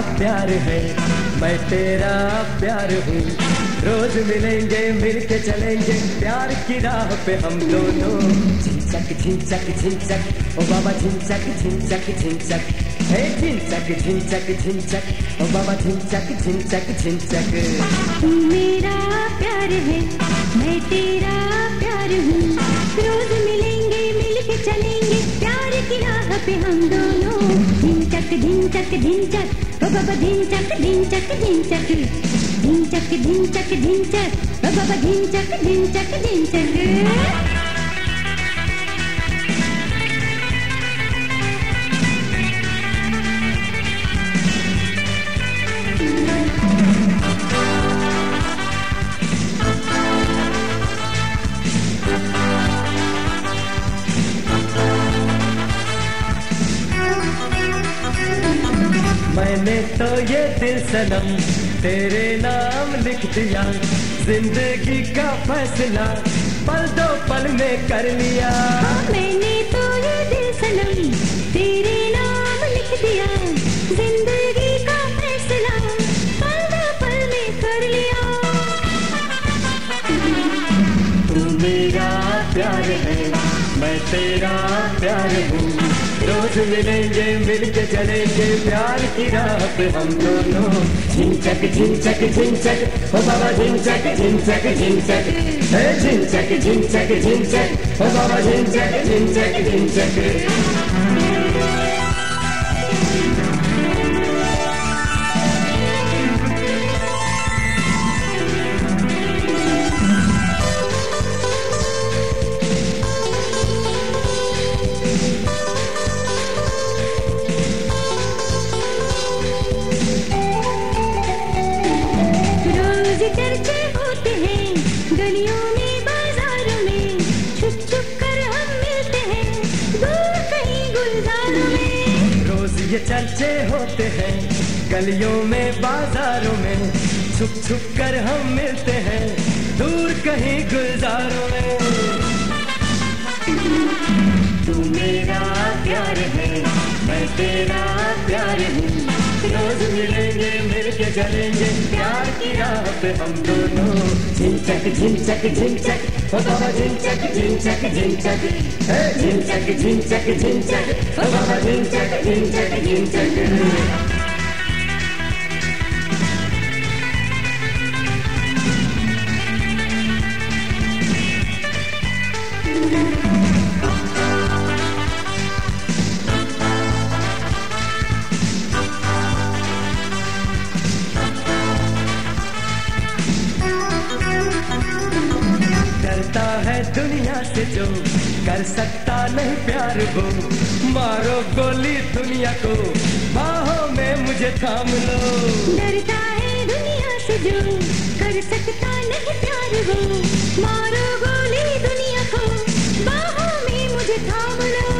प्यार है, मैं तेरा प्यार हूँ। रोज मिलेंगे मिलके चलेंगे प्यार की राह पे हम दोनों। झिंचक झिंचक झिंचक ओ बाबा झिंचक झिंचक झिंचक, हे झिंचक झिंचक झिंचक ओ बाबा झिंचक झिंचक झिंचक। तू मेरा प्यार है, मैं तेरा प्यार हूँ। रोज मिलेंगे मिलके चलेंगे प्यार की राह पे हम दोनों। झिंचक झिंचक झिंचक ओ बाबा झिंचक झिंचक झिंचक, झिंचक झिंचक झिंचक ओ बाबा झिंचक झिंचक झिंचक। मैंने तो ये दिल सनम तेरे नाम लिख दिया, जिंदगी का फैसला पल दो पल में कर लिया। मैंने तो ये दिल सनम तेरे नाम लिख दिया, जिंदगी का फैसला पल दो पल में कर लिया। तू मेरा प्यार है, मैं तेरा प्यार हूँ। रोज मिलेंगे मिलके चलेंगे प्यार की राह पे हम दोनों। झिंचक झिंचक झिंचक ओ बाबा झिंचक झिंचक झिंचक, हे झिंचक झिंचक झिंचक ओ बाबा झिंचक झिंचक झिंचक। चर्चे होते हैं गलियों में बाजारों में, छुप छुप कर हम मिलते हैं दूर कहीं गुलजारों में। रोज ये चर्चे होते हैं गलियों में बाजारों में, छुप छुप कर हम मिलते हैं दूर कहीं गुलजारों में। तू मेरा प्यार है, मैं तेरा प्यार हूँ। रोज मिलेंगे मिलके चलेंगे प्यार की राह पे हम दोनों। झिंचक झिंचक झिंचक ओ बाबा झिंचक झिंचक झिंचक, हे झिंचक झिंचक झिंचक ओ बाबा झिंचक झिंचक झिंचक। डरता है दुनिया से जो कर सकता नहीं प्यार वो, मारो गोली दुनिया को बाहों में मुझे थाम लो। डरता है दुनिया से जो कर सकता नहीं प्यार वो, मारो गोली दुनिया को बाहों में मुझे थाम लो।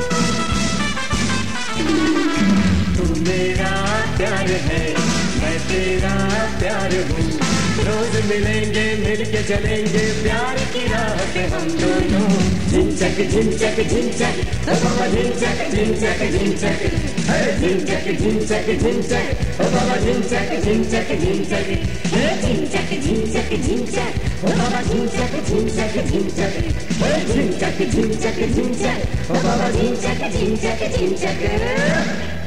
तू मेरा प्यार है, मैं तेरा प्यार हूँ। रोज मिलेंगे मिलके चलेंगे प्यार की राह पे हम दोनों। झिंचक झिंचक झिंचक ओ बाबा झिंचक झिंचक झिंचक, हे झिंचक झिंचक झिंचक ओ बाबा झिंचक झिंचक झिंचक, हे झिंचक झिंचक झिंचक ओ बाबा झिंचक झिंचक झिंचक, हे झिंचक झिंचक झिंचक ओ बाबा झिंचक झिंचक झिंचक।